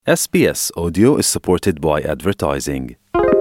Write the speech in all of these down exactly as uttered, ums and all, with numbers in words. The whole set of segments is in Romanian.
S B S Audio is supported by advertising.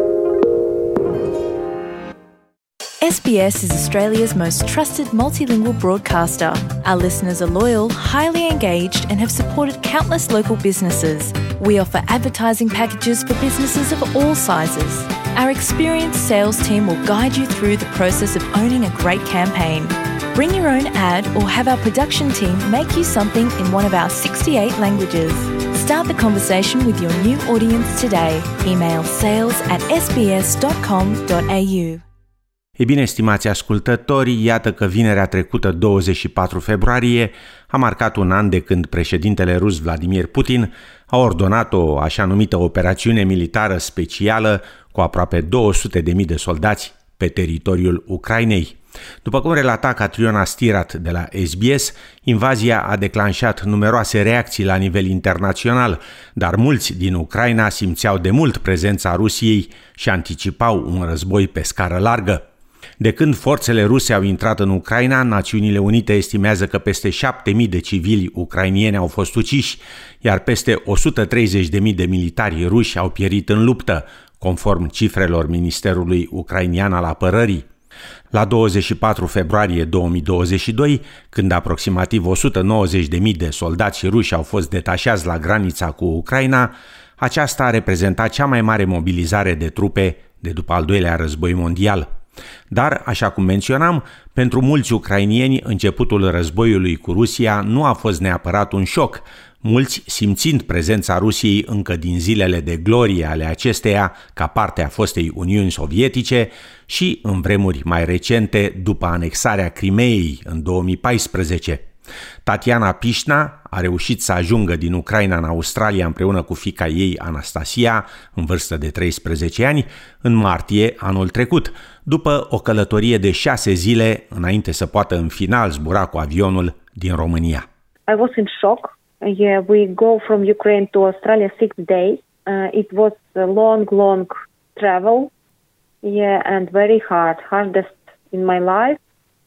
S B S is Australia's most trusted multilingual broadcaster. Our listeners are loyal, highly engaged, and have supported countless local businesses. We offer advertising packages for businesses of all sizes. Our experienced sales team will guide you through the process of owning a great campaign. Bring your own ad or have our production team make you something in one of our sixty-eight languages. Start the conversation with your new audience today. Email sales at s b s dot com dot a u. E bine, stimați ascultători, iată că vinerea trecută, douăzeci și patru februarie, a marcat un an de când președintele rus Vladimir Putin a ordonat o așa numită operațiune militară specială cu aproape două sute de mii de soldați pe teritoriul Ucrainei. După cum relata Catriona Stirat de la S B S, invazia a declanșat numeroase reacții la nivel internațional, dar mulți din Ucraina simțeau de mult prezența Rusiei și anticipau un război pe scară largă. De când forțele ruse au intrat în Ucraina, Națiunile Unite estimează că peste șapte mii de civili ucrainieni au fost uciși, iar peste o sută treizeci de mii de militari ruși au pierit în luptă, conform cifrelor Ministerului Ucrainian al Apărării. La douăzeci și patru februarie două mii douăzeci și doi, când aproximativ o sută nouăzeci de mii de soldați ruși au fost detașați la granița cu Ucraina, aceasta a reprezentat cea mai mare mobilizare de trupe de după al doilea război mondial. Dar, așa cum menționam, pentru mulți ucrainieni începutul războiului cu Rusia nu a fost neapărat un șoc, mulți simțind prezența Rusiei încă din zilele de glorie ale acesteia ca parte a fostei Uniuni Sovietice și în vremuri mai recente după anexarea Crimeei în două mii paisprezece. Tatiana Pișna a reușit să ajungă din Ucraina în Australia împreună cu fiica ei Anastasia, în vârstă de treisprezece ani, în martie anul trecut, după o călătorie de șase zile înainte să poată în final zbura cu avionul din România. I was in shock. Yeah, we go from Ukraine to Australia six days. Uh, it was a long, long travel. Yeah, and very hard, hardest in my life.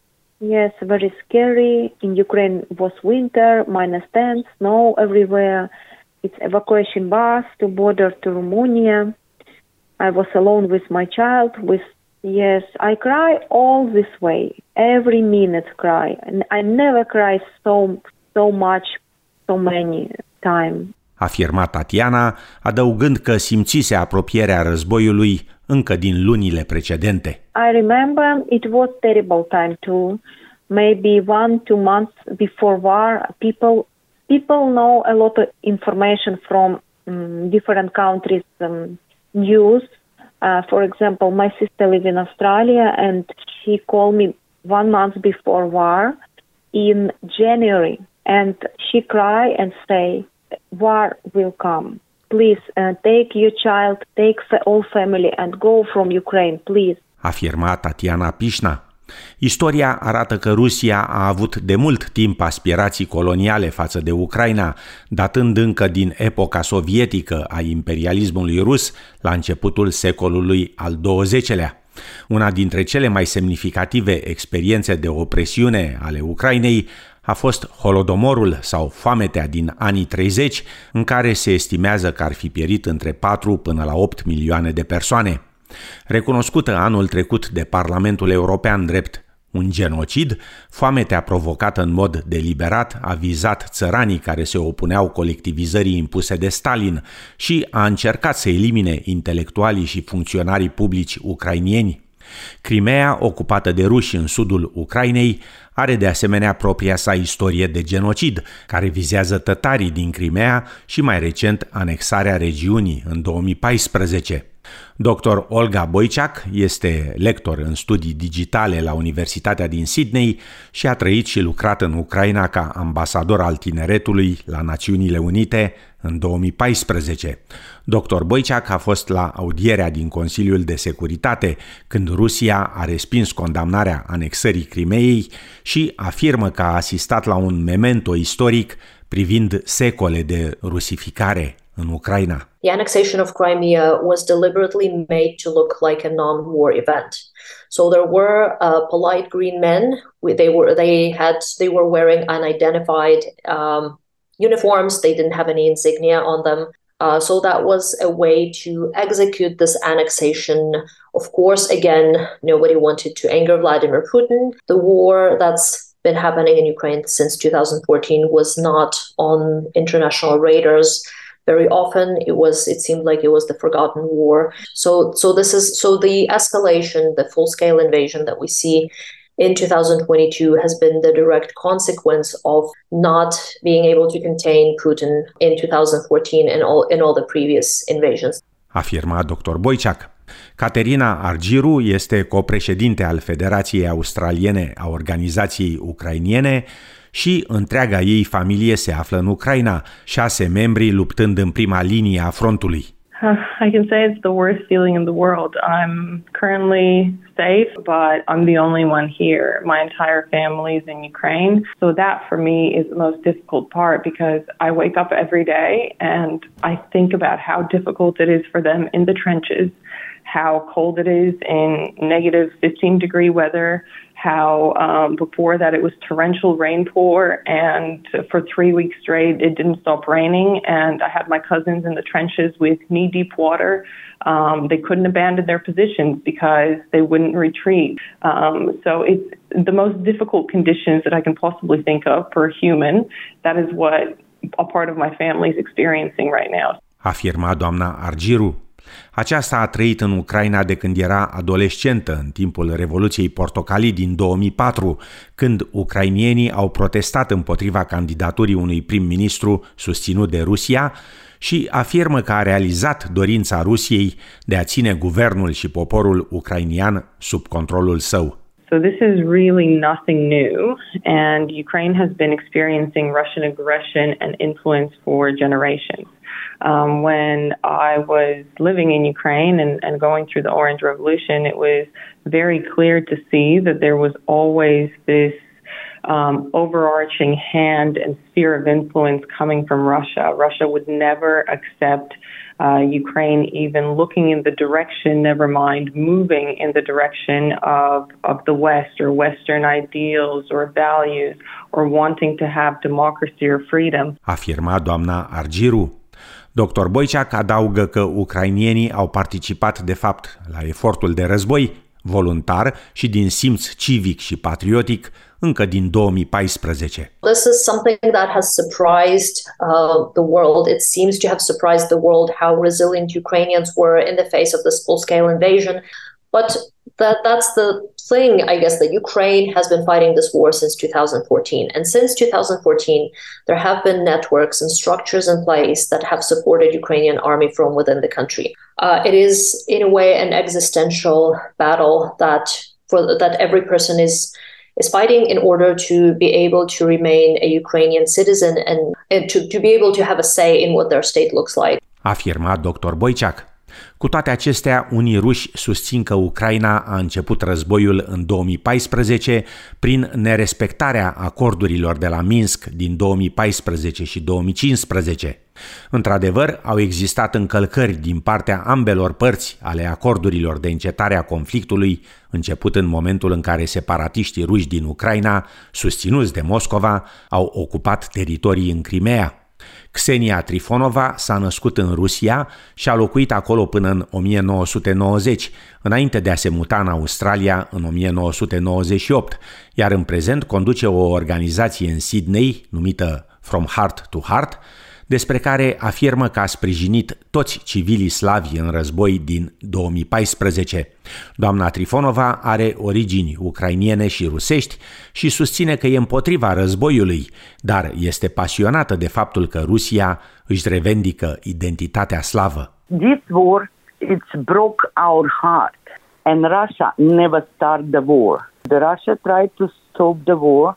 Yes, very scary. In Ukraine it was winter, minus ten, snow everywhere. It's evacuation bus to border to Romania. I was alone with my child. With yes, I cry all this way. Every minute cry. And I never cry so so much, so many times. Afirma Tatiana, adăugând că simțise apropierea războiului încă din lunile precedente. I remember it was terrible time too. Maybe one, two months before war, people people know a lot of information from um, different countries' um, news. Uh, for example, my sister lives in Australia, and she called me one month before war in January, and she cried and say, "War will come. Please uh, take your child, take the whole family, and go from Ukraine, please." Afirma Tatiana Pișna. Istoria arată că Rusia a avut de mult timp aspirații coloniale față de Ucraina, datând încă din epoca sovietică a imperialismului rus la începutul secolului al douăzecelea. Una dintre cele mai semnificative experiențe de opresiune ale Ucrainei a fost Holodomorul sau foametea din anii treizeci, în care se estimează că ar fi pierit între patru până la opt milioane de persoane. Recunoscută anul trecut de Parlamentul European drept un genocid, foametea provocată în mod deliberat a vizat țăranii care se opuneau colectivizării impuse de Stalin și a încercat să elimine intelectualii și funcționarii publici ucrainieni. Crimeea, ocupată de ruși în sudul Ucrainei, are de asemenea propria sa istorie de genocid, care vizează tătarii din Crimeea și mai recent anexarea regiunii în două mii paisprezece. doctor Olga Boiciac este lector în studii digitale la Universitatea din Sydney și a trăit și lucrat în Ucraina ca ambasador al tineretului la Națiunile Unite în două mii paisprezece. doctor Boiciac a fost la audierea din Consiliul de Securitate când Rusia a respins condamnarea anexării Crimeei și afirmă că a asistat la un memento istoric privind secole de rusificare în Ucraina. The annexation of Crimea was deliberately made to look like a non-war event. So there were uh, polite green men. They were they had they were wearing unidentified um, uniforms. They didn't have any insignia on them. Uh, so that was a way to execute this annexation. Of course, again, nobody wanted to anger Vladimir Putin. The war that's been happening in Ukraine since two thousand fourteen was not on international radars. Very often it was, it seemed like it was the forgotten war. So, so this is, so the escalation, the full-scale invasion that we see in two thousand twenty-two has been the direct consequence of not being able to contain Putin in two thousand fourteen and all in all the previous invasions. Afirma doctor Boiciac. Caterina Argiru este copreședinte al Federației Australiene a Organizației Ucrainiene și întreaga ei familie se află în Ucraina, șase membri luptând în prima linie a frontului. I can say it's the worst feeling in the world. I'm currently safe, but I'm the only one here. My entire family is in Ukraine. So that for me is the most difficult part because I wake up every day and I think about how difficult it is for them in the trenches, how cold it is in negative fifteen degree weather, how um, before that it was torrential rainpour, and for three weeks straight it didn't stop raining, and I had my cousins in the trenches with knee-deep water. Um, they couldn't abandon their positions because they wouldn't retreat. Um, so it's the most difficult conditions that I can possibly think of for a human. That is what a part of my family is experiencing right now. Afirma doamna Argiru. Aceasta a trăit în Ucraina de când era adolescentă, în timpul Revoluției Portocalii din două mii patru, când ucrainienii au protestat împotriva candidaturii unui prim-ministru susținut de Rusia și afirmă că a realizat dorința Rusiei de a ține guvernul și poporul ucrainian sub controlul său. So this is really nothing new, and Ukraine has been experiencing Russian aggression and influence for generations. Um, when I was living in Ukraine and, and going through the Orange Revolution, it was very clear to see that there was always this um, overarching hand and sphere of influence coming from Russia. Russia would never accept uh, Ukraine even looking in the direction, never mind moving in the direction of, of the West or Western ideals or values or wanting to have democracy or freedom. Afirma doamna Argiru. doctor Boiciac adaugă că ucrainienii au participat de fapt la efortul de război voluntar și din simț civic și patriotic încă din două mii paisprezece. This is something that has surprised uh, the world. It seems to have surprised the world how resilient Ukrainians were in the face of this full-scale invasion. But that that's the thing, I guess, that Ukraine has been fighting this war since two thousand fourteen. And since two thousand fourteen, there have been networks and structures in place that have supported Ukrainian army from within the country. Uh, it is, in a way, an existential battle that for that every person is is fighting in order to be able to remain a Ukrainian citizen and, and to, to be able to have a say in what their state looks like. Afirma doctor Boiciac. Cu toate acestea, unii ruși susțin că Ucraina a început războiul în două mii paisprezece prin nerespectarea acordurilor de la Minsk din două mii paisprezece și două mii cincisprezece. Într-adevăr, au existat încălcări din partea ambelor părți ale acordurilor de încetare a conflictului, început în momentul în care separatiștii ruși din Ucraina, susținuți de Moscova, au ocupat teritorii în Crimea. Ksenia Trifonova s-a născut în Rusia și a locuit acolo până în o mie nouă sute nouăzeci, înainte de a se muta în Australia în o mie nouă sute nouăzeci și opt, iar în prezent conduce o organizație în Sydney numită From Heart to Heart, despre care afirmă că a sprijinit toți civilii slavi în război din două mii paisprezece. Doamna Trifonova are origini ucrainiene și rusești și susține că e împotriva războiului, dar este pasionată de faptul că Rusia își revendică identitatea slavă. This war, it's broke our heart, and Russia never started the war. The Russia tried to stop the war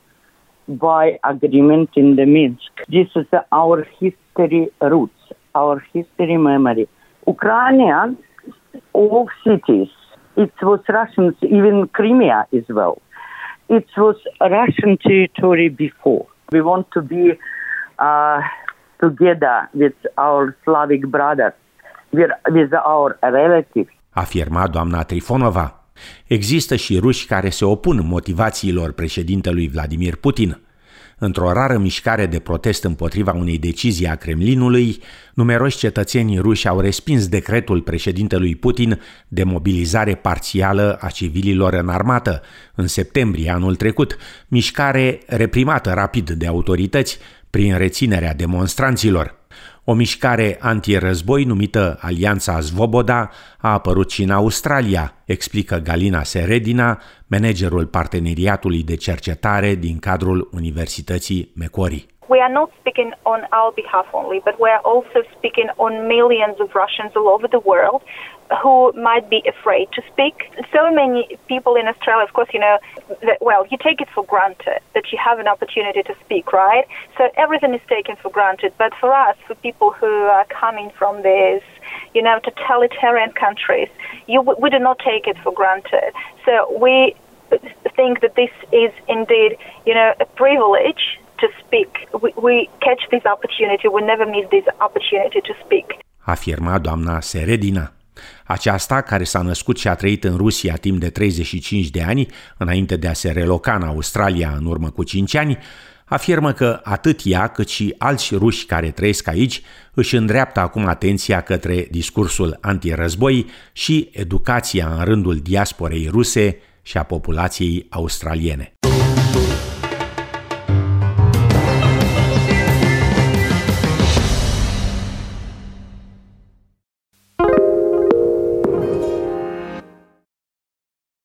by agreement in the Minsk. This is our history roots, our history memory. Ukrainian, all cities, it was Russians, even Crimea as well. It was Russian territory before. We want to be uh, together with our Slavic brothers, with, with our relatives. Afirma doamna Trifonova. Există și ruși care se opun motivațiilor președintelui Vladimir Putin. Într-o rară mișcare de protest împotriva unei decizii a Kremlinului, numeroși cetățeni ruși au respins decretul președintelui Putin de mobilizare parțială a civililor în armată în septembrie anul trecut, mișcare reprimată rapid de autorități prin reținerea demonstranților. O mișcare antirăzboi numită Alianța Svoboda a apărut și în Australia, explică Galina Seredina, managerul parteneriatului de cercetare din cadrul Universității Macquarie. We are not speaking on our behalf only, but we are also speaking on millions of Russians all over the world who might be afraid to speak. So many people in Australia, of course, you know, that, well, you take it for granted that you have an opportunity to speak, right? So everything is taken for granted. But for us, for people who are coming from these, you know, totalitarian countries, you, we do not take it for granted. So we think that this is indeed, you know, a privilege to speak. We, we catch this opportunity. We never miss this opportunity to speak. Afirma doamna Seredina. Aceasta, care s-a născut și a trăit în Rusia timp de treizeci și cinci de ani, înainte de a se reloca în Australia în urmă cu cinci ani, afirmă că atât ea cât și alți ruși care trăiesc aici își îndreaptă acum atenția către discursul antirăzboi și educația în rândul diasporei ruse și a populației australiene.